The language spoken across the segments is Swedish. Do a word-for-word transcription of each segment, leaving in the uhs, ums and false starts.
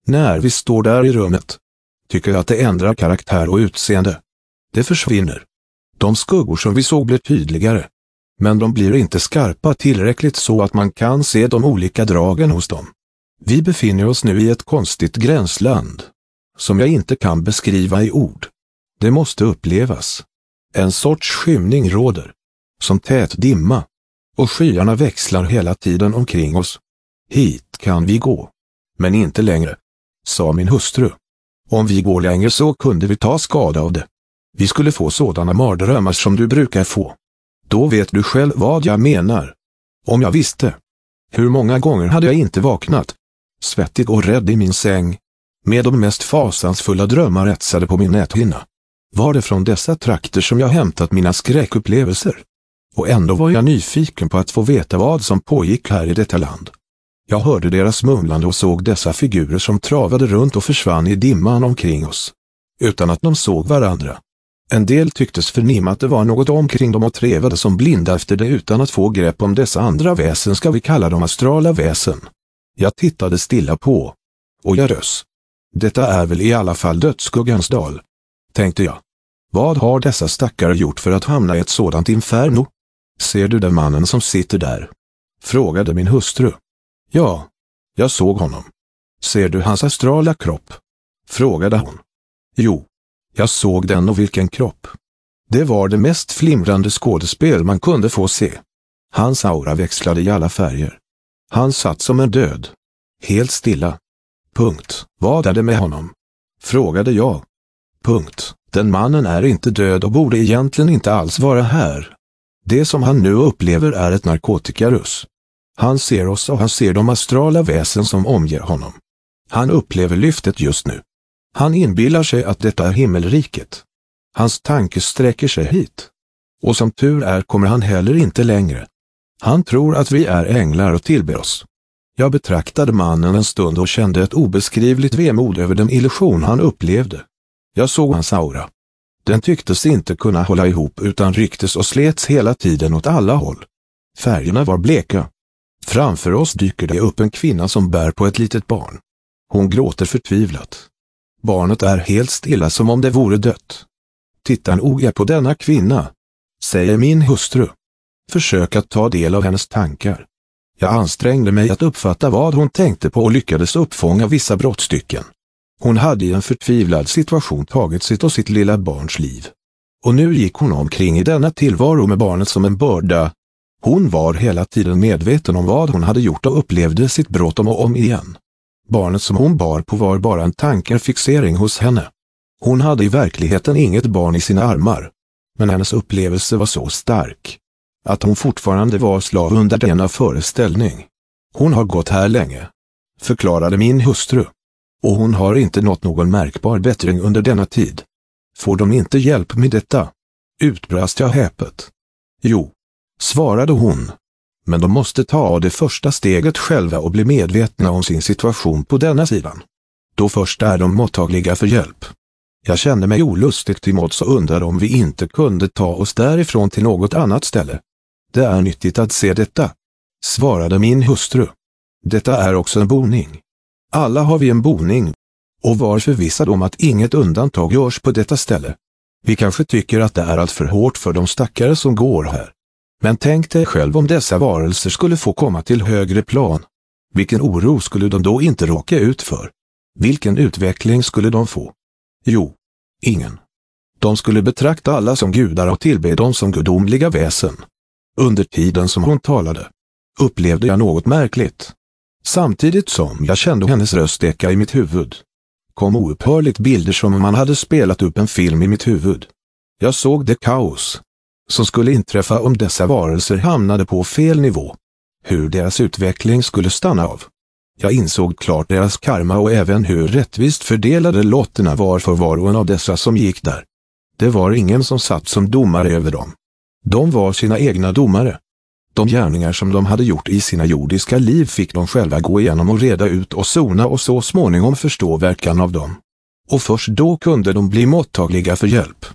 När vi står där i rummet, tycker jag att det ändrar karaktär och utseende. Det försvinner. De skuggor som vi såg blir tydligare. Men de blir inte skarpa tillräckligt så att man kan se de olika dragen hos dem. Vi befinner oss nu i ett konstigt gränsland, som jag inte kan beskriva i ord. Det måste upplevas. En sorts skymning råder, som tät dimma, och skyarna växlar hela tiden omkring oss. Hit kan vi gå, men inte längre, sa min hustru. Om vi går längre så kunde vi ta skada av det. Vi skulle få sådana mardrömmar som du brukar få. Då vet du själv vad jag menar. Om jag visste. Hur många gånger hade jag inte vaknat, svettig och rädd i min säng, med de mest fasansfulla drömmar etsade på min näthinna. Var det från dessa trakter som jag hämtat mina skräckupplevelser? Och ändå var jag nyfiken på att få veta vad som pågick här i detta land. Jag hörde deras mumlande och såg dessa figurer som travade runt och försvann i dimman omkring oss, utan att de såg varandra. En del tycktes förnimma att det var något omkring dem och trevade som blinda efter det utan att få grepp om dessa andra väsen, ska vi kalla dem astrala väsen. Jag tittade stilla på, och jag rös. Detta är väl i alla fall dödsskuggans dal, tänkte jag. Vad har dessa stackare gjort för att hamna i ett sådant inferno? Ser du den mannen som sitter där? Frågade min hustru. Ja, jag såg honom. Ser du hans astrala kropp? Frågade hon. Jo, jag såg den, och vilken kropp. Det var det mest flimrande skådespel man kunde få se. Hans aura växlade i alla färger. Han satt som en död. Helt stilla. Punkt. Vad är det med honom? Frågade jag. Punkt. Den mannen är inte död och borde egentligen inte alls vara här. Det som han nu upplever är ett narkotikarus. Han ser oss och han ser de astrala väsen som omger honom. Han upplever lyftet just nu. Han inbillar sig att detta är himmelriket. Hans tanke sträcker sig hit. Och som tur är kommer han heller inte längre. Han tror att vi är änglar och tillber oss. Jag betraktade mannen en stund och kände ett obeskrivligt vemod över den illusion han upplevde. Jag såg hans aura. Den tycktes inte kunna hålla ihop utan rycktes och slets hela tiden åt alla håll. Färgerna var bleka. Framför oss dyker det upp en kvinna som bär på ett litet barn. Hon gråter förtvivlat. Barnet är helt stilla som om det vore dött. Titta noga på denna kvinna, säger min hustru. Försök att ta del av hennes tankar. Jag ansträngde mig att uppfatta vad hon tänkte på och lyckades uppfånga vissa brottstycken. Hon hade i en förtvivlad situation tagit sitt och sitt lilla barns liv. Och nu gick hon omkring i denna tillvaro med barnet som en börda. Hon var hela tiden medveten om vad hon hade gjort och upplevde sitt brott om och om igen. Barnet som hon bar på var bara en tankefixering hos henne. Hon hade i verkligheten inget barn i sina armar. Men hennes upplevelse var så stark att hon fortfarande var slav under denna föreställning. Hon har gått här länge, förklarade min hustru. Och hon har inte nått någon märkbar bättring under denna tid. Får de inte hjälp med detta? Utbrast jag häpet. Jo, svarade hon. Men de måste ta det första steget själva och bli medvetna om sin situation på denna sidan. Då först är de mottagliga för hjälp. Jag kände mig olustigt till mods och undrade om vi inte kunde ta oss därifrån till något annat ställe. Det är nyttigt att se detta, svarade min hustru. Detta är också en boning. Alla har vi en boning, och var förvissad om att inget undantag görs på detta ställe. Vi kanske tycker att det är allt för hårt för de stackare som går här. Men tänk dig själv om dessa varelser skulle få komma till högre plan. Vilken oro skulle de då inte råka ut för? Vilken utveckling skulle de få? Jo, ingen. De skulle betrakta alla som gudar och tillbe dem som gudomliga väsen. Under tiden som hon talade upplevde jag något märkligt. Samtidigt som jag kände hennes röst eka i mitt huvud kom oupphörligt bilder som man hade spelat upp en film i mitt huvud. Jag såg det kaos som skulle inträffa om dessa varelser hamnade på fel nivå. Hur deras utveckling skulle stanna av. Jag insåg klart deras karma och även hur rättvist fördelade lotterna var för var och en av dessa som gick där. Det var ingen som satt som domare över dem. De var sina egna domare. De gärningar som de hade gjort i sina jordiska liv fick de själva gå igenom och reda ut och sona och så småningom förstå verkan av dem. Och först då kunde de bli mottagliga för hjälp.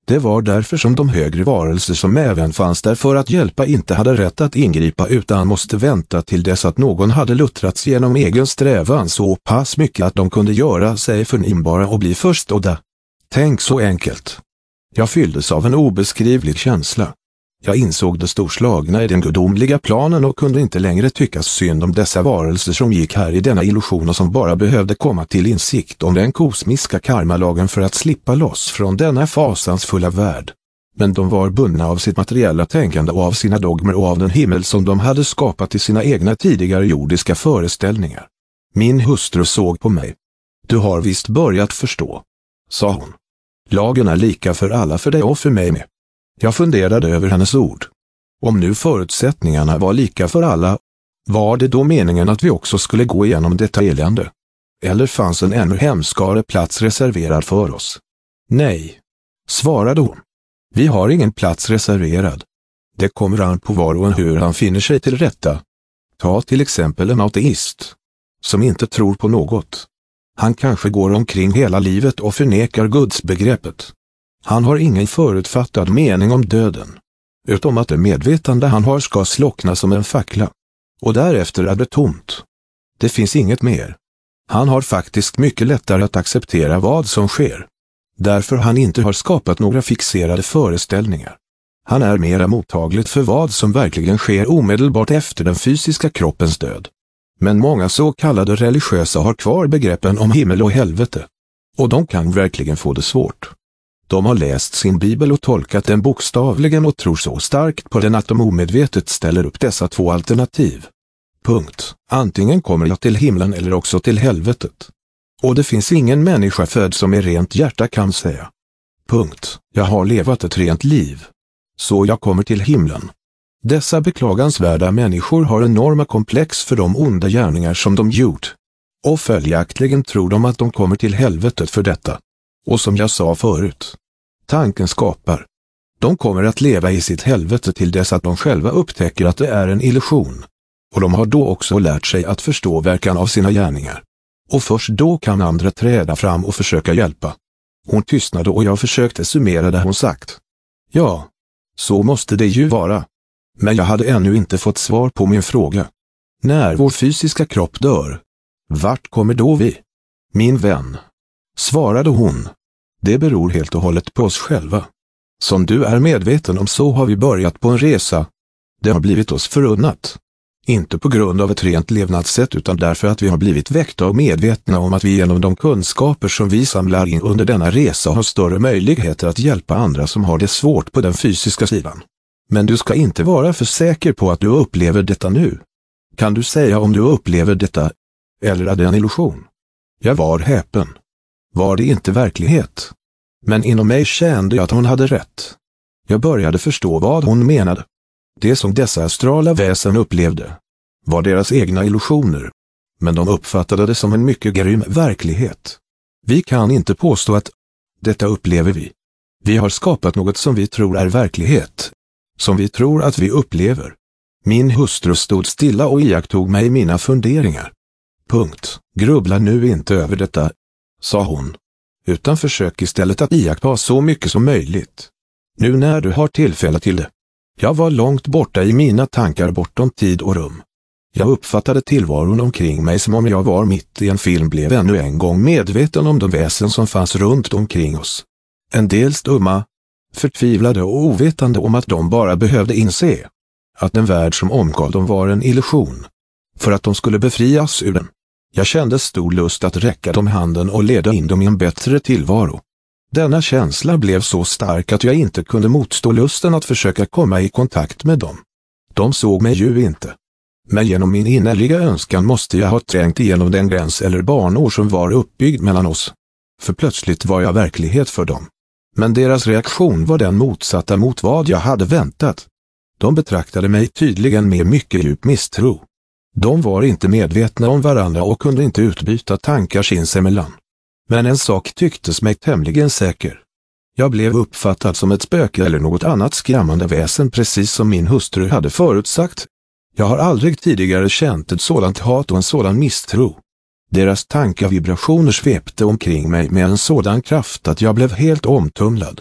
Det var därför som de högre varelser som även fanns där för att hjälpa inte hade rätt att ingripa utan måste vänta till dess att någon hade luttrats genom egen strävan så pass mycket att de kunde göra sig förnimbara och bli förstådda. Tänk så enkelt. Jag fylldes av en obeskrivlig känsla. Jag insåg det storslagna i den gudomliga planen och kunde inte längre tyckas synd om dessa varelser som gick här i denna illusion och som bara behövde komma till insikt om den kosmiska karmalagen för att slippa loss från denna fasansfulla värld. Men de var bundna av sitt materiella tänkande och av sina dogmer och av den himmel som de hade skapat i sina egna tidigare jordiska föreställningar. Min hustru såg på mig. Du har visst börjat förstå, sa hon. Lagen är lika för alla, för dig och för mig med. Jag funderade över hennes ord. Om nu förutsättningarna var lika för alla, var det då meningen att vi också skulle gå igenom detta elände? Eller fanns en ännu hemskare plats reserverad för oss? Nej, svarade hon. Vi har ingen plats reserverad. Det kommer an på var och en hur han finner sig till rätta. Ta till exempel en ateist, som inte tror på något. Han kanske går omkring hela livet och förnekar gudsbegreppet. Han har ingen förutfattad mening om döden, utom att det medvetande han har ska slockna som en fackla. Och därefter är det tomt. Det finns inget mer. Han har faktiskt mycket lättare att acceptera vad som sker. Därför han inte har skapat några fixerade föreställningar. Han är mera mottagligt för vad som verkligen sker omedelbart efter den fysiska kroppens död. Men många så kallade religiösa har kvar begreppen om himmel och helvete. Och de kan verkligen få det svårt. De har läst sin bibel och tolkat den bokstavligen och tror så starkt på den att de omedvetet ställer upp dessa två alternativ. Punkt. Antingen kommer jag till himlen eller också till helvetet. Och det finns ingen människa född som är rent hjärta kan säga. Punkt. Jag har levat ett rent liv. Så jag kommer till himlen. Dessa beklagansvärda människor har enorma komplex för de onda gärningar som de gjort. Och följaktligen tror de att de kommer till helvetet för detta. Och som jag sa förut, tanken skapar. De kommer att leva i sitt helvete till dess att de själva upptäcker att det är en illusion. Och de har då också lärt sig att förstå verkan av sina gärningar. Och först då kan andra träda fram och försöka hjälpa. Hon tystnade och jag försökte summera det hon sagt. Ja, så måste det ju vara. Men jag hade ännu inte fått svar på min fråga. När vår fysiska kropp dör, vart kommer då vi? Min vän, svarade hon. Det beror helt och hållet på oss själva. Som du är medveten om så har vi börjat på en resa. Det har blivit oss förunnat. Inte på grund av ett rent levnadssätt utan därför att vi har blivit väckta och medvetna om att vi genom de kunskaper som vi samlar in under denna resa har större möjligheter att hjälpa andra som har det svårt på den fysiska sidan. Men du ska inte vara för säker på att du upplever detta nu. Kan du säga om du upplever detta, eller är det en illusion? Jag var häpen. Var det inte verklighet? Men inom mig kände jag att hon hade rätt. Jag började förstå vad hon menade. Det som dessa astrala väsen upplevde var deras egna illusioner. Men de uppfattade det som en mycket grym verklighet. Vi kan inte påstå att detta upplever vi. Vi har skapat något som vi tror är verklighet. Som vi tror att vi upplever. Min hustru stod stilla och iakttog mig i mina funderingar. Punkt. Grubbla nu inte över detta, sa hon. Utan försök istället att iaktta så mycket som möjligt. Nu när du har tillfälle till det. Jag var långt borta i mina tankar bortom tid och rum. Jag uppfattade tillvaron omkring mig som om jag var mitt i en film, blev ännu en gång medveten om de väsen som fanns runt omkring oss. En del stumma, förtvivlade och ovetande om att de bara behövde inse att den värld som omgav dem var en illusion. För att de skulle befrias ur den. Jag kände stor lust att räcka dem handen och leda in dem i en bättre tillvaro. Denna känsla blev så stark att jag inte kunde motstå lusten att försöka komma i kontakt med dem. De såg mig ju inte. Men genom min innerliga önskan måste jag ha trängt igenom den gräns eller banor som var uppbyggd mellan oss. För plötsligt var jag verklighet för dem. Men deras reaktion var den motsatta mot vad jag hade väntat. De betraktade mig tydligen med mycket djup misstro. De var inte medvetna om varandra och kunde inte utbyta tankar sinsemellan. Men en sak tycktes mig tämligen säker. Jag blev uppfattad som ett spöke eller något annat skrämmande väsen, precis som min hustru hade förutsagt. Jag har aldrig tidigare känt ett sådant hat och en sådan misstro. Deras tankevibrationer svepte omkring mig med en sådan kraft att jag blev helt omtumlad.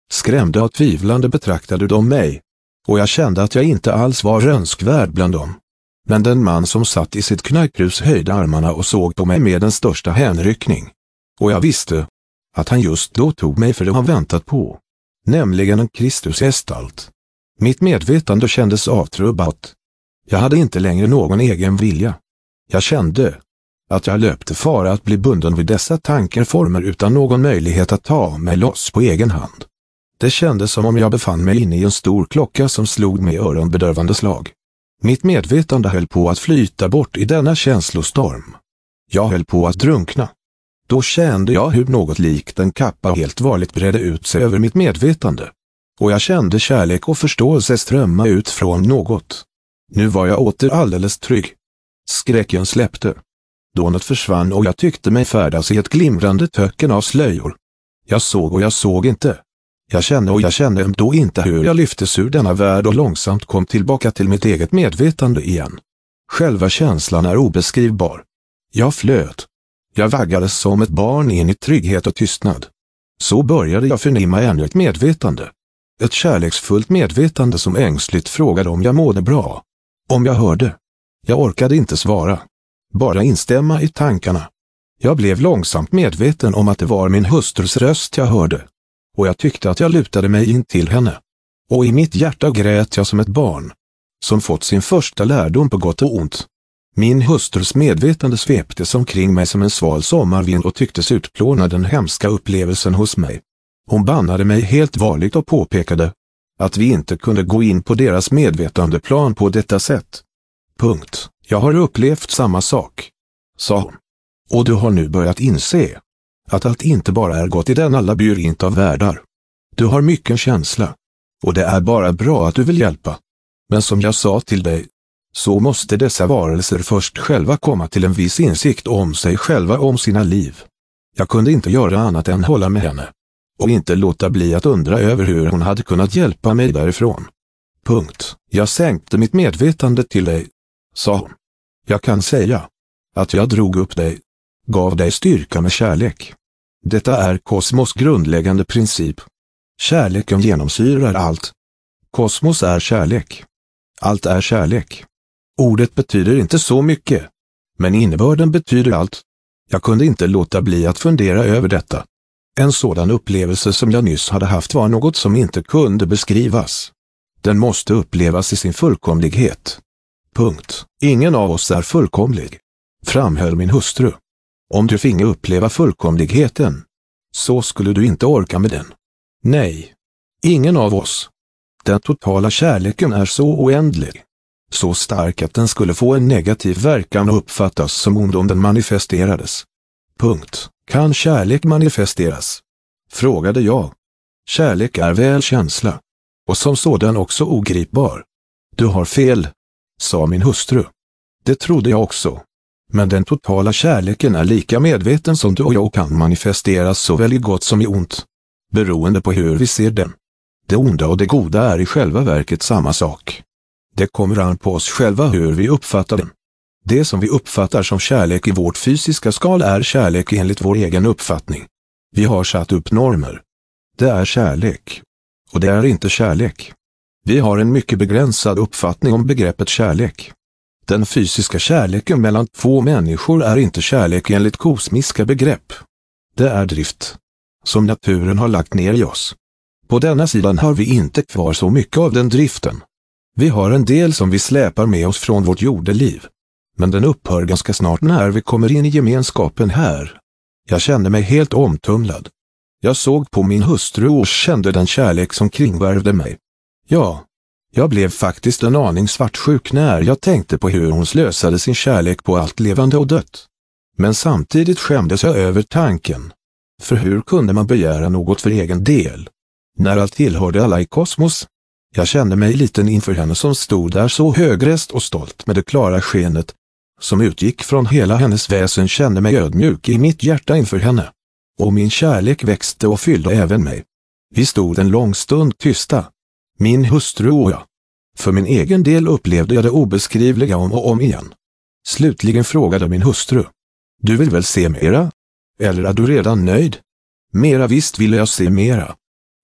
Skrämda och tvivlande betraktade de mig, och jag kände att jag inte alls var önskvärd bland dem. Men den man som satt i sitt knarkrus höjde armarna och såg på mig med den största hänryckning. Och jag visste att han just då tog mig för det han väntat på, nämligen en Kristusgestalt. Mitt medvetande kändes avtrubbat. Jag hade inte längre någon egen vilja. Jag kände att jag löpte fara att bli bunden vid dessa tankeformer utan någon möjlighet att ta mig loss på egen hand. Det kändes som om jag befann mig inne i en stor klocka som slog med öronbedövande slag. Mitt medvetande höll på att flyta bort i denna känslostorm. Jag höll på att drunkna. Då kände jag hur något likt en kappa helt varligt bredde ut sig över mitt medvetande. Och jag kände kärlek och förståelse strömma ut från något. Nu var jag åter alldeles trygg. Skräcken släppte. Dånet försvann och jag tyckte mig färdas i ett glimrande töcken av slöjor. Jag såg och jag såg inte. Jag kände och jag kände ändå inte hur jag lyftes ur denna värld och långsamt kom tillbaka till mitt eget medvetande igen. Själva känslan är obeskrivbar. Jag flöt. Jag vaggades som ett barn in i trygghet och tystnad. Så började jag förnimma ännu ett medvetande. Ett kärleksfullt medvetande som ängsligt frågade om jag mådde bra. Om jag hörde. Jag orkade inte svara. Bara instämma i tankarna. Jag blev långsamt medveten om att det var min hustrus röst jag hörde. Och jag tyckte att jag lutade mig in till henne. Och i mitt hjärta grät jag som ett barn, som fått sin första lärdom på gott och ont. Min hustrus medvetande sveptes omkring mig som en sval sommarvind och tycktes utplåna den hemska upplevelsen hos mig. Hon bannade mig helt varligt och påpekade att vi inte kunde gå in på deras medvetandeplan på detta sätt. Punkt. Jag har upplevt samma sak, sa hon. Och du har nu börjat inse att allt inte bara är gott i denna labyrint av världar. Du har mycket känsla, och det är bara bra att du vill hjälpa. Men som jag sa till dig, så måste dessa varelser först själva komma till en viss insikt om sig själva och om sina liv. Jag kunde inte göra annat än hålla med henne, och inte låta bli att undra över hur hon hade kunnat hjälpa mig därifrån. Punkt. Jag sänkte mitt medvetande till dig, sa hon. Jag kan säga att jag drog upp dig, gav dig styrka med kärlek. Detta är kosmos grundläggande princip. Kärleken genomsyrar allt. Kosmos är kärlek. Allt är kärlek. Ordet betyder inte så mycket, men innebörden betyder allt. Jag kunde inte låta bli att fundera över detta. En sådan upplevelse som jag nyss hade haft var något som inte kunde beskrivas. Den måste upplevas i sin fullkomlighet. Punkt. Ingen av oss är fullkomlig, framhöll min hustru. Om du finge uppleva fullkomligheten, så skulle du inte orka med den. Nej, ingen av oss. Den totala kärleken är så oändlig, så stark att den skulle få en negativ verkan och uppfattas som ond om den manifesterades. Punkt. Kan kärlek manifesteras? Frågade jag. Kärlek är väl känsla, och som sådan också ogripbar. Du har fel, sa min hustru. Det trodde jag också. Men den totala kärleken är lika medveten som du och jag kan manifesteras såväl i gott som i ont, beroende på hur vi ser den. Det onda och det goda är i själva verket samma sak. Det kommer an på oss själva hur vi uppfattar den. Det som vi uppfattar som kärlek i vårt fysiska skal är kärlek enligt vår egen uppfattning. Vi har satt upp normer. Det är kärlek. Och det är inte kärlek. Vi har en mycket begränsad uppfattning om begreppet kärlek. Den fysiska kärleken mellan två människor är inte kärlek enligt kosmiska begrepp. Det är drift, som naturen har lagt ner i oss. På denna sidan har vi inte kvar så mycket av den driften. Vi har en del som vi släpar med oss från vårt jordeliv. Men den upphör ganska snart när vi kommer in i gemenskapen här. Jag kände mig helt omtumlad. Jag såg på min hustru och kände den kärlek som kringvärvde mig. Ja, jag blev faktiskt en aning svartsjuk när jag tänkte på hur hon slösade sin kärlek på allt levande och dött. Men samtidigt skämdes jag över tanken. För hur kunde man begära något för egen del, när allt tillhörde alla i kosmos? Jag kände mig liten inför henne som stod där så högrest och stolt med det klara skenet, som utgick från hela hennes väsen. Kände mig ödmjuk i mitt hjärta inför henne. Och min kärlek växte och fyllde även mig. Vi stod en lång stund tysta, min hustru och jag. För min egen del upplevde jag det obeskrivliga om och om igen. Slutligen frågade min hustru: du vill väl se mera? Eller är du redan nöjd? Mera, visst ville jag se mera.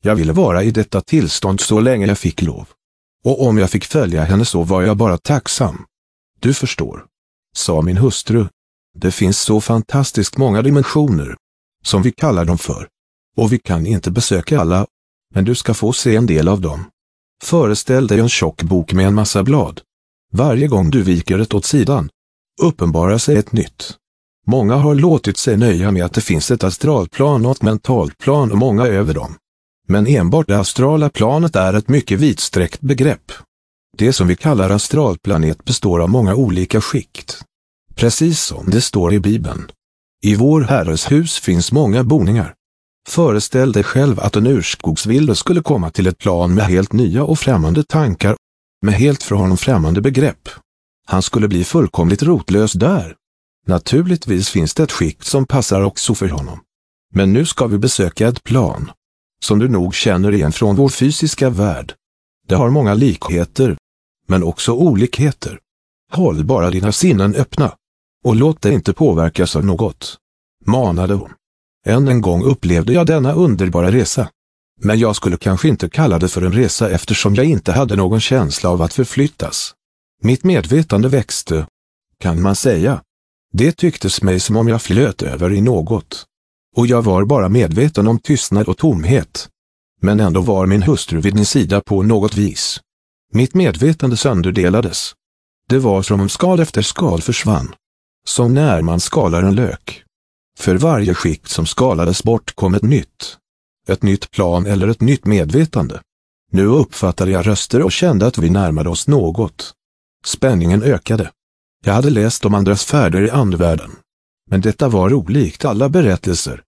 Jag ville vara i detta tillstånd så länge jag fick lov. Och om jag fick följa henne så var jag bara tacksam. Du förstår, sa min hustru. Det finns så fantastiskt många dimensioner, som vi kallar dem för. Och vi kan inte besöka alla, men du ska få se en del av dem. Föreställ dig en tjock bok med en massa blad. Varje gång du viker ett åt sidan, uppenbarar sig ett nytt. Många har låtit sig nöja med att det finns ett astralplan och ett mentalplan och många över dem. Men enbart det astrala planet är ett mycket vidsträckt begrepp. Det som vi kallar astralplanet består av många olika skikt. Precis som det står i Bibeln. I vår Herres hus finns många boningar. Föreställ dig själv att en urskogsvilde skulle komma till ett plan med helt nya och främmande tankar, med helt för honom främmande begrepp. Han skulle bli fullkomligt rotlös där. Naturligtvis finns det ett skikt som passar också för honom. Men nu ska vi besöka ett plan, som du nog känner igen från vår fysiska värld. Det har många likheter, men också olikheter. Håll bara dina sinnen öppna, och låt dig inte påverkas av något, manade hon. Än en gång upplevde jag denna underbara resa. Men jag skulle kanske inte kalla det för en resa eftersom jag inte hade någon känsla av att förflyttas. Mitt medvetande växte, kan man säga. Det tycktes mig som om jag flöt över i något. Och jag var bara medveten om tystnad och tomhet. Men ändå var min hustru vid min sida på något vis. Mitt medvetande sönderdelades. Det var som om skal efter skal försvann. Som när man skalar en lök. För varje skikt som skalades bort kom ett nytt. Ett nytt plan eller ett nytt medvetande. Nu uppfattade jag röster och kände att vi närmade oss något. Spänningen ökade. Jag hade läst om andras färder i andevärlden. Men detta var olikt alla berättelser.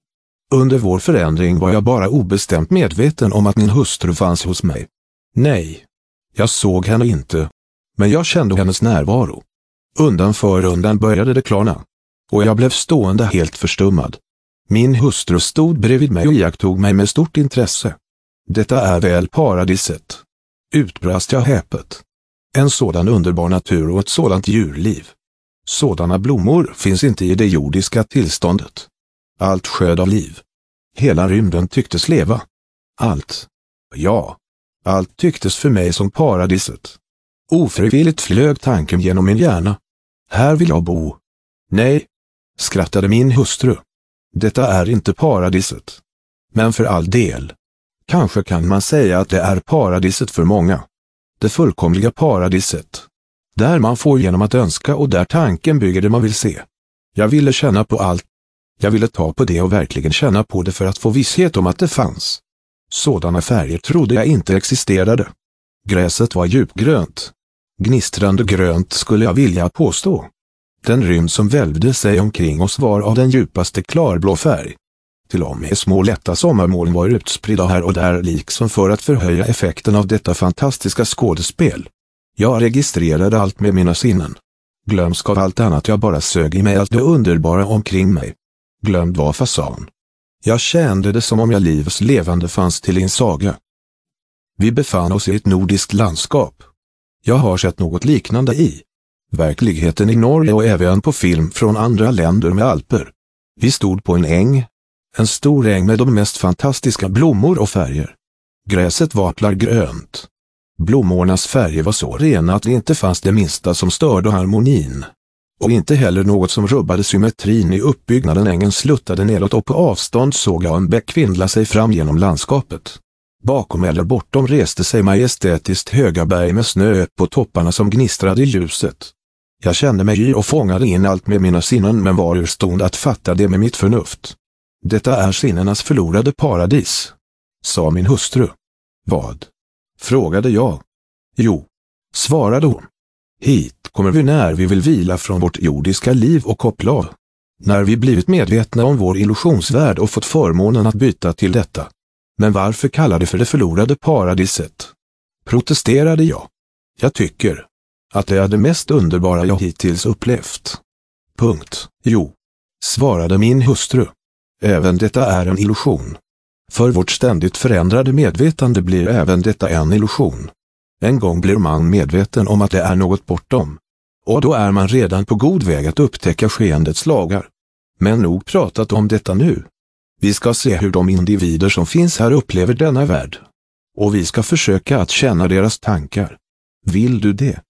Under vår förändring var jag bara obestämt medveten om att min hustru fanns hos mig. Nej, jag såg henne inte. Men jag kände hennes närvaro. Undan för undan började det klarna. Och jag blev stående helt förstummad. Min hustru stod bredvid mig och iakttog mig med stort intresse. Detta är väl paradiset, utbrast jag häpet. En sådan underbar natur och ett sådant djurliv. Sådana blommor finns inte i det jordiska tillståndet. Allt sköd av liv. Hela rymden tycktes leva. Allt. Ja, allt tycktes för mig som paradiset. Ofrivilligt flög tanken genom min hjärna. Här vill jag bo. Nej, skrattade min hustru. Detta är inte paradiset. Men för all del. Kanske kan man säga att det är paradiset för många. Det fullkomliga paradiset. Där man får genom att önska och där tanken bygger det man vill se. Jag ville känna på allt. Jag ville ta på det och verkligen känna på det för att få visshet om att det fanns. Sådana färger trodde jag inte existerade. Gräset var djupgrönt. Gnistrande grönt skulle jag vilja påstå. Den rymd som välvde sig omkring oss var av den djupaste klarblå färg. Till och med små lätta sommarmoln var utspridda här och där liksom för att förhöja effekten av detta fantastiska skådespel. Jag registrerade allt med mina sinnen. Glömsk av allt annat, jag bara sög i mig allt det underbara omkring mig. Glömd var fasan. Jag kände det som om jag livs levande fanns till en saga. Vi befann oss i ett nordiskt landskap. Jag har sett något liknande i verkligheten i Norge och även på film från andra länder med alper. Vi stod på en äng. En stor äng med de mest fantastiska blommor och färger. Gräset var klargrönt. Blommornas färger var så rena att det inte fanns det minsta som störde harmonin. Och inte heller något som rubbade symmetrin i uppbyggnaden. Ängen sluttade nedåt och på avstånd såg jag en bäck vindla sig fram genom landskapet. Bakom eller bortom reste sig majestätiskt höga berg med snö på topparna som gnistrade i ljuset. Jag kände mig yr och fångade in allt med mina sinnen men var ur stånd att fatta det med mitt förnuft. Detta är sinnenas förlorade paradis, sa min hustru. Vad? Frågade jag. Jo, svarade hon. Hit kommer vi när vi vill vila från vårt jordiska liv och koppla av. När vi blivit medvetna om vår illusionsvärld och fått förmånen att byta till detta. Men varför kallar det för det förlorade paradiset? Protesterade jag. Jag tycker att det är det mest underbara jag hittills upplevt. Punkt. Jo, svarade min hustru. Även detta är en illusion. För vårt ständigt förändrade medvetande blir även detta en illusion. En gång blir man medveten om att det är något bortom. Och då är man redan på god väg att upptäcka skeendets lagar. Men nog pratat om detta nu. Vi ska se hur de individer som finns här upplever denna värld. Och vi ska försöka att känna deras tankar. Vill du det?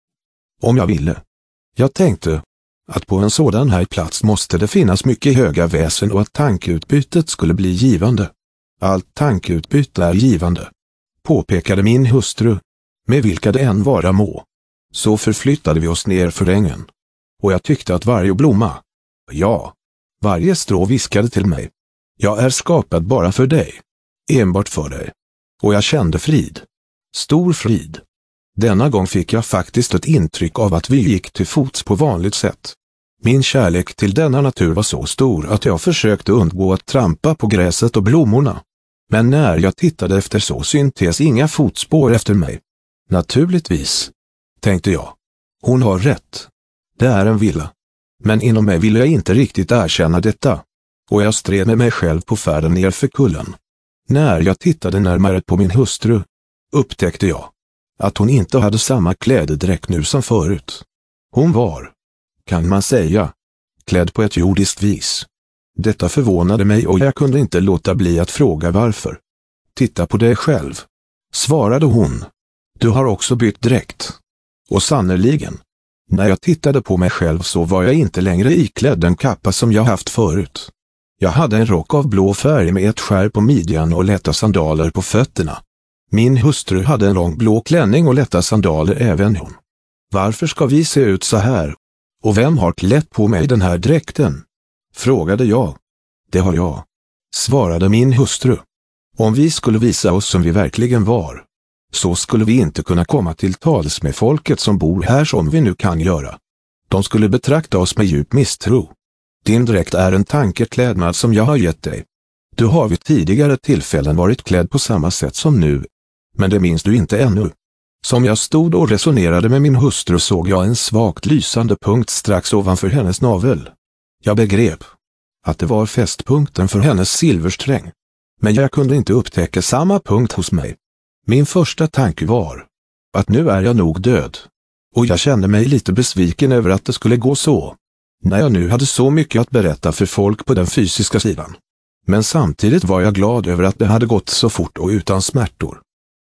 Om jag ville. Jag tänkte att på en sådan här plats måste det finnas mycket höga väsen och att tankeutbytet skulle bli givande. Allt tankeutbyte är givande, påpekade min hustru, med vilka det än vara må. Så förflyttade vi oss ner för ängen. Och jag tyckte att varje blomma, ja, varje strå viskade till mig. Jag är skapad bara för dig. Enbart för dig. Och jag kände frid. Stor frid. Denna gång fick jag faktiskt ett intryck av att vi gick till fots på vanligt sätt. Min kärlek till denna natur var så stor att jag försökte undgå att trampa på gräset och blommorna. Men när jag tittade efter så syntes inga fotspår efter mig. Naturligtvis, tänkte jag. Hon har rätt. Det är en villa. Men inom mig ville jag inte riktigt erkänna detta. Och jag stred med mig själv på färden ner för kullen. När jag tittade närmare på min hustru, upptäckte jag att hon inte hade samma klädedräkt nu som förut. Hon var, kan man säga, klädd på ett jordiskt vis. Detta förvånade mig och jag kunde inte låta bli att fråga varför. Titta på dig själv, svarade hon. Du har också bytt dräkt. Och sannoliken, när jag tittade på mig själv så var jag inte längre iklädd den kappa som jag haft förut. Jag hade en rock av blå färg med ett skär på midjan och lätta sandaler på fötterna. Min hustru hade en lång blå klänning och lätta sandaler även hon. Varför ska vi se ut så här? Och vem har klätt på mig den här dräkten? Frågade jag. Det har jag, svarade min hustru. Om vi skulle visa oss som vi verkligen var, så skulle vi inte kunna komma till tals med folket som bor här som vi nu kan göra. De skulle betrakta oss med djup misstro. Din dräkt är en tankeklädnad som jag har gett dig. Du har vid tidigare tillfällen varit klädd på samma sätt som nu. Men det minns du inte ännu. Som jag stod och resonerade med min hustru såg jag en svagt lysande punkt strax ovanför hennes navel. Jag begrep att det var fästpunkten för hennes silversträng. Men jag kunde inte upptäcka samma punkt hos mig. Min första tanke var att nu är jag nog död. Och jag kände mig lite besviken över att det skulle gå så. När jag nu hade så mycket att berätta för folk på den fysiska sidan. Men samtidigt var jag glad över att det hade gått så fort och utan smärtor.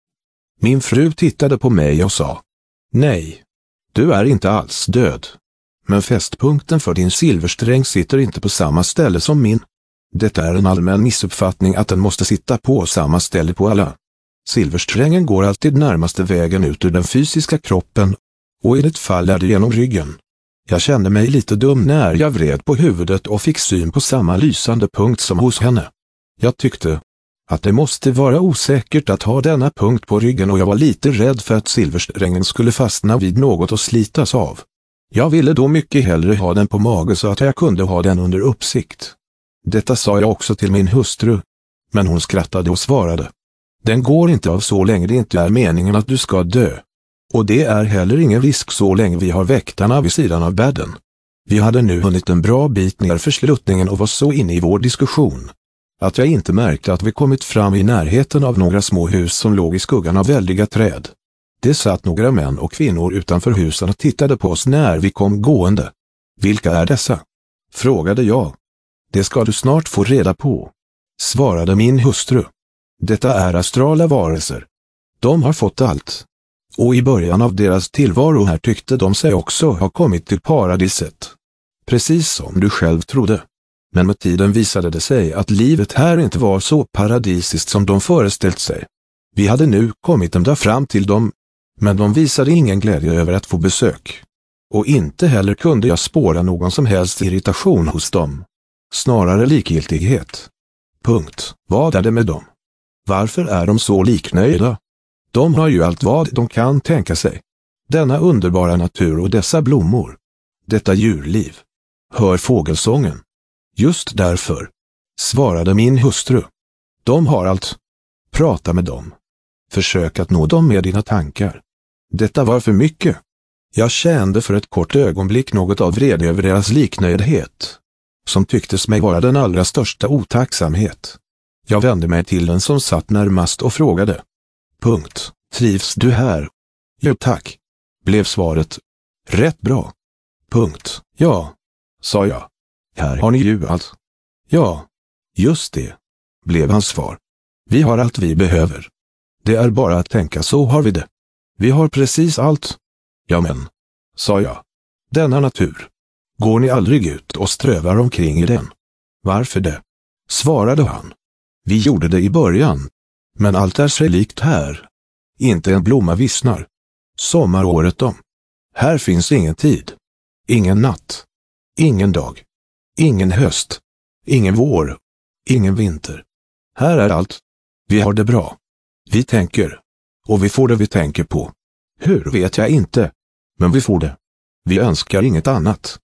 Min fru tittade på mig och sa: nej, du är inte alls död. Men fästpunkten för din silversträng sitter inte på samma ställe som min. Det är en allmän missuppfattning att den måste sitta på samma ställe på alla. Silversträngen går alltid närmaste vägen ut ur den fysiska kroppen, och i det fall är det genom ryggen. Jag kände mig lite dum när jag vred på huvudet och fick syn på samma lysande punkt som hos henne. Jag tyckte att det måste vara osäkert att ha denna punkt på ryggen och jag var lite rädd för att silversträngen skulle fastna vid något och slitas av. Jag ville då mycket hellre ha den på mage så att jag kunde ha den under uppsikt. Detta sa jag också till min hustru, men hon skrattade och svarade: den går inte av så länge det inte är meningen att du ska dö. Och det är heller ingen risk så länge vi har väktarna vid sidan av bädden. Vi hade nu hunnit en bra bit ner för sluttningen och var så inne i vår diskussion att jag inte märkte att vi kommit fram i närheten av några små hus som låg i skuggan av väldiga träd. Det satt några män och kvinnor utanför husen och tittade på oss när vi kom gående. Vilka är dessa? Frågade jag. Det ska du snart få reda på, svarade min hustru. Detta är astrala varelser. De har fått allt. Och i början av deras tillvaro här tyckte de sig också ha kommit till paradiset. Precis som du själv trodde. Men med tiden visade det sig att livet här inte var så paradisiskt som de föreställt sig. Vi hade nu kommit ända fram till dem, men de visade ingen glädje över att få besök. Och inte heller kunde jag spåra någon som helst irritation hos dem. Snarare likgiltighet. Punkt. Vad är det med dem? Varför är de så liknöjda? De har ju allt vad de kan tänka sig. Denna underbara natur och dessa blommor. Detta djurliv. Hör fågelsången. Just därför, svarade min hustru. De har allt. Prata med dem. Försök att nå dem med dina tankar. Detta var för mycket. Jag kände för ett kort ögonblick något av vrede över deras liknöjdhet, som tycktes mig vara den allra största otacksamhet. Jag vände mig till den som satt närmast och frågade: punkt, trivs du här? Jo tack, blev svaret. Rätt bra. Punkt, ja, sa jag. Här har ni ju allt. Ja, Just det, blev hans svar. Vi har allt vi behöver. Det är bara att tänka, så har vi det. Vi har precis allt. Ja men, sa jag. Denna natur. Går ni aldrig ut och strövar omkring i den? Varför det? Svarade han. Vi gjorde det i början. Men allt är sig likt här. Inte en blomma vissnar. Sommaråret om. Här finns ingen tid. Ingen natt. Ingen dag. Ingen höst. Ingen vår. Ingen vinter. Här är allt. Vi har det bra. Vi tänker. Och vi får det vi tänker på. Hur vet jag inte. Men vi får det. Vi önskar inget annat.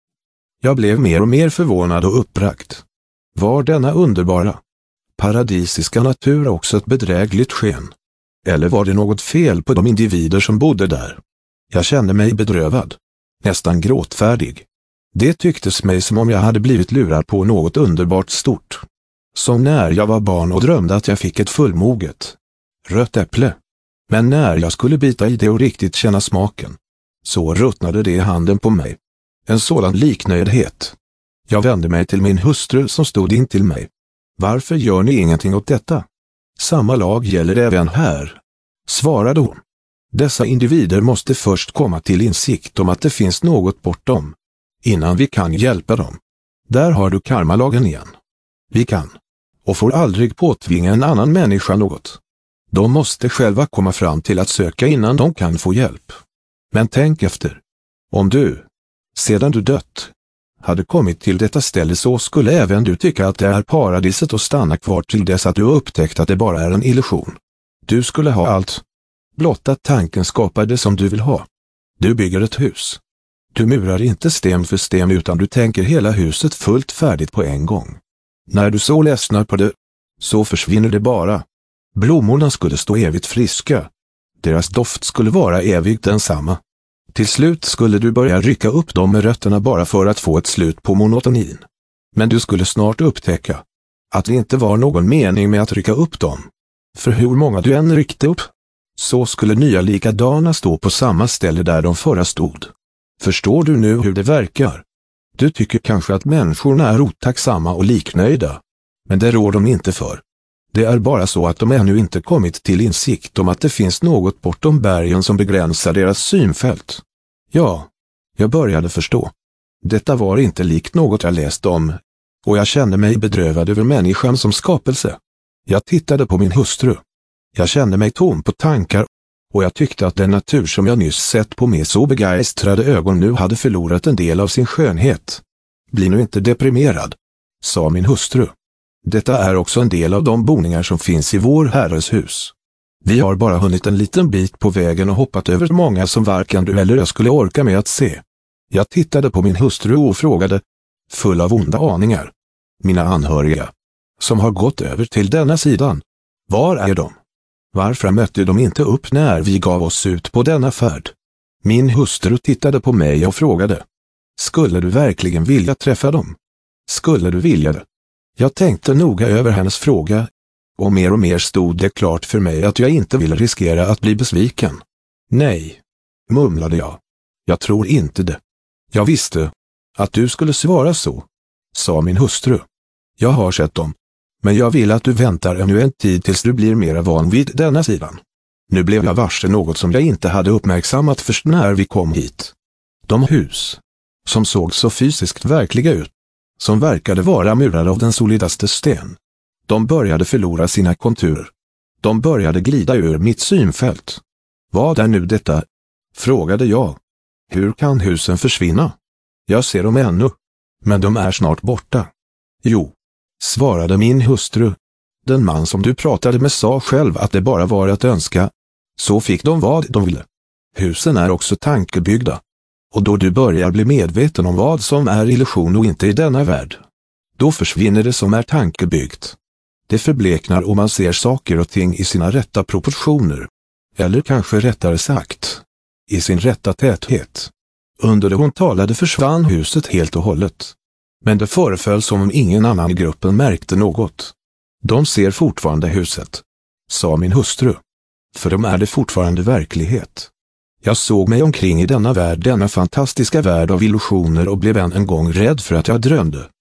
Jag blev mer och mer förvånad och uppbragt. Var denna underbara, paradisiska natur också ett bedrägligt sken? Eller var det något fel på de individer som bodde där? Jag kände mig bedrövad. Nästan gråtfärdig. Det tycktes mig som om jag hade blivit lurad på något underbart stort. Som när jag var barn och drömde att jag fick ett fullmoget, rött äpple. Men när jag skulle bita i det och riktigt känna smaken, så ruttnade det i handen på mig. En sådan liknöjdhet. Jag vände mig till min hustru som stod in till mig. Varför gör ni ingenting åt detta? Samma lag gäller även här, svarade hon. Dessa individer måste först komma till insikt om att det finns något bortom, innan vi kan hjälpa dem. Där har du karmalagen igen. Vi kan, och får aldrig påtvinga en annan människa något. De måste själva komma fram till att söka innan de kan få hjälp. Men tänk efter. Om du, sedan du dött, hade kommit till detta ställe, så skulle även du tycka att det är paradiset och stanna kvar till dess att du upptäckt att det bara är en illusion. Du skulle ha allt. Blott att tanken skapar det som du vill ha. Du bygger ett hus. Du murar inte sten för sten, utan du tänker hela huset fullt färdigt på en gång. När du så ledsnar på det, så försvinner det bara. Blommorna skulle stå evigt friska. Deras doft skulle vara evigt densamma. Till slut skulle du börja rycka upp dem med rötterna bara för att få ett slut på monotonin. Men du skulle snart upptäcka att det inte var någon mening med att rycka upp dem. För hur många du än ryckte upp, så skulle nya likadana stå på samma ställe där de förra stod. Förstår du nu hur det verkar? Du tycker kanske att människorna är otacksamma och liknöjda. Men det rår de inte för. Det är bara så att de ännu inte kommit till insikt om att det finns något bortom bergen som begränsar deras synfält. Ja, jag började förstå. Detta var inte likt något jag läst om, och jag kände mig bedrövad över människan som skapelse. Jag tittade på min hustru. Jag kände mig tom på tankar, och jag tyckte att den natur som jag nyss sett på med så begeistrade ögon nu hade förlorat en del av sin skönhet. Bli nu inte deprimerad, sa min hustru. Detta är också en del av de boningar som finns i vår Herres hus. Vi har bara hunnit en liten bit på vägen och hoppat över många som varken du eller jag skulle orka med att se. Jag tittade på min hustru och frågade, full av onda aningar. Mina anhöriga, som har gått över till denna sidan, var är de? Varför mötte de inte upp när vi gav oss ut på denna färd? Min hustru tittade på mig och frågade, skulle du verkligen vilja träffa dem? Skulle du vilja det? Jag tänkte noga över hennes fråga, och mer och mer stod det klart för mig att jag inte ville riskera att bli besviken. Nej, mumlade jag. Jag tror inte det. Jag visste att du skulle svara så, sa min hustru. Jag har sett dem, men jag vill att du väntar ännu en tid tills du blir mera van vid denna sidan. Nu blev jag varse något som jag inte hade uppmärksammat först när vi kom hit. De hus, som såg så fysiskt verkliga ut, som verkade vara murade av den solidaste sten. De började förlora sina konturer. De började glida ur mitt synfält. Vad är nu detta? Frågade jag. Hur kan husen försvinna? Jag ser dem ännu, men de är snart borta. Jo, svarade min hustru. Den man som du pratade med sa själv att det bara var att önska. Så fick de vad de ville. Husen är också tankebyggda. Och då du börjar bli medveten om vad som är illusion och inte i denna värld, då försvinner det som är tankebyggt. Det förbleknar och man ser saker och ting i sina rätta proportioner. Eller kanske rättare sagt, i sin rätta täthet. Under det hon talade försvann huset helt och hållet. Men det föreföll som om ingen annan i gruppen märkte något. De ser fortfarande huset, sa min hustru. För dem är det fortfarande verklighet. Jag såg mig omkring i denna värld, denna fantastiska värld av illusioner, och blev än en gång rädd för att jag drömde.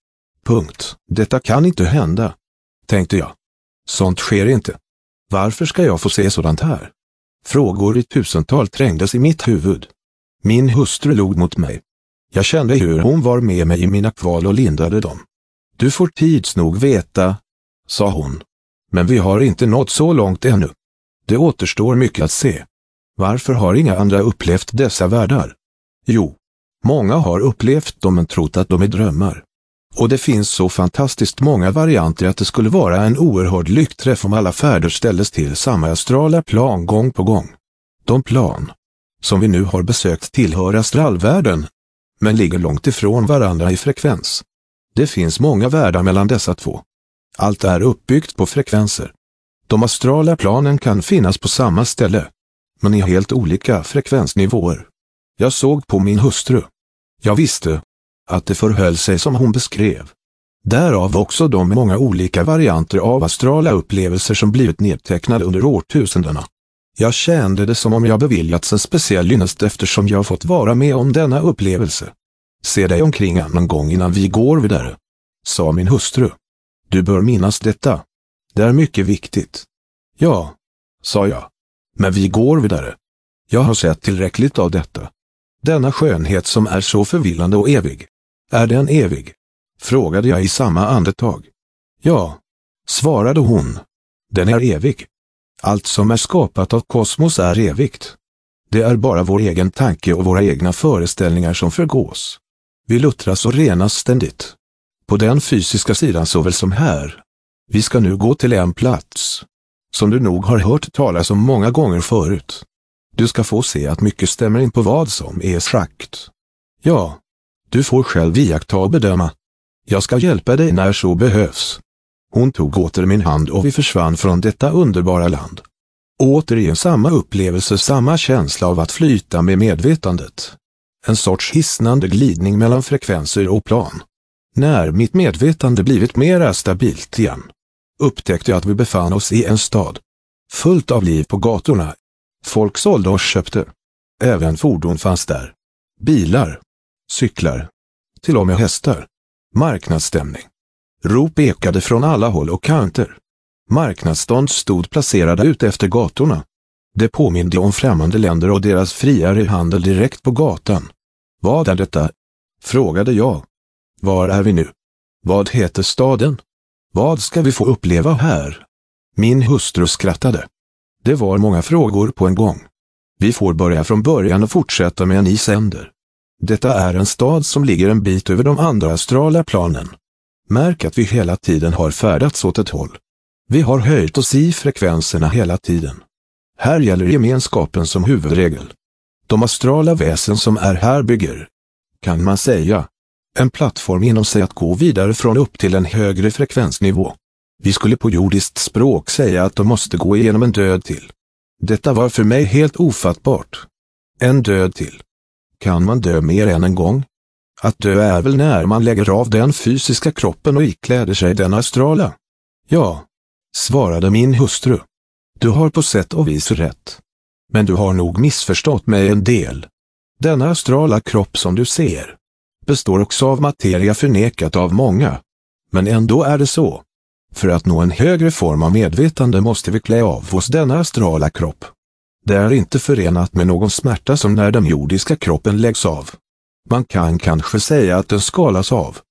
Punkt. Detta kan inte hända, tänkte jag. Sånt sker inte. Varför ska jag få se sådant här? Frågor i tusental trängdes i mitt huvud. Min hustru log mot mig. Jag kände hur hon var med mig i mina kval och lindade dem. Du får tids nog veta, sa hon. Men vi har inte nått så långt ännu. Det återstår mycket att se. Varför har inga andra upplevt dessa världar? Jo, många har upplevt dem men trott att de är drömmar. Och det finns så fantastiskt många varianter att det skulle vara en oerhörd lyckträff om alla färder ställdes till samma astrala plan gång på gång. De plan som vi nu har besökt tillhör astralvärlden, men ligger långt ifrån varandra i frekvens. Det finns många världar mellan dessa två. Allt är uppbyggt på frekvenser. De astrala planen kan finnas på samma ställe, men i helt olika frekvensnivåer. Jag såg på min hustru. Jag visste att det förhöll sig som hon beskrev. Därav också de många olika varianter av astrala upplevelser som blivit nedtecknade under årtusendena. Jag kände det som om jag beviljats en speciell ynnest eftersom jag fått vara med om denna upplevelse. Se dig omkring en gång innan vi går vidare, sa min hustru. Du bör minnas detta. Det är mycket viktigt. Ja, sa jag. Men vi går vidare. Jag har sett tillräckligt av detta. Denna skönhet som är så förvillande och evig. Är den evig? Frågade jag i samma andetag. Ja, svarade hon. Den är evig. Allt som är skapat av kosmos är evigt. Det är bara vår egen tanke och våra egna föreställningar som förgås. Vi luttras och renas ständigt. På den fysiska sidan såväl som här. Vi ska nu gå till en plats som du nog har hört talas om många gånger förut. Du ska få se att mycket stämmer in på vad som är sagt. Ja, du får själv iaktta och bedöma. Jag ska hjälpa dig när så behövs. Hon tog åter min hand och vi försvann från detta underbara land. Återigen samma upplevelse, samma känsla av att flyta med medvetandet. En sorts hisnande glidning mellan frekvenser och plan. När mitt medvetande blivit mera stabilt igen, upptäckte jag att vi befann oss i en stad. Fullt av liv på gatorna. Folk sålde och köpte. Även fordon fanns där. Bilar, cyklar, till och med hästar. Marknadsstämning. Rop ekade från alla håll och kanter. Marknadsstånd stod placerade ut efter gatorna. Det påminde om främmande länder och deras friare handel direkt på gatan. Vad är detta? Frågade jag. Var är vi nu? Vad heter staden? Vad ska vi få uppleva här? Min hustru skrattade. Det var många frågor på en gång. Vi får börja från början och fortsätta med en isänder. Detta är en stad som ligger en bit över de andra astrala planen. Märk att vi hela tiden har färdats åt ett håll. Vi har höjt oss i frekvenserna hela tiden. Här gäller gemenskapen som huvudregel. De astrala väsen som är här bygger, kan man säga, en plattform inom sig att gå vidare från upp till en högre frekvensnivå. Vi skulle på jordiskt språk säga att de måste gå igenom en död till. Detta var för mig helt ofattbart. En död till. Kan man dö mer än en gång? Att dö är väl när man lägger av den fysiska kroppen och ikläder sig den astrala? Ja, svarade min hustru. Du har på sätt och vis rätt. Men du har nog missförstått mig en del. Denna astrala kropp som du ser består också av materia förnekat av många. Men ändå är det så. För att nå en högre form av medvetande måste vi klä av oss denna astrala kropp. Det är inte förenat med någon smärta som när den jordiska kroppen läggs av. Man kan kanske säga att den skalas av.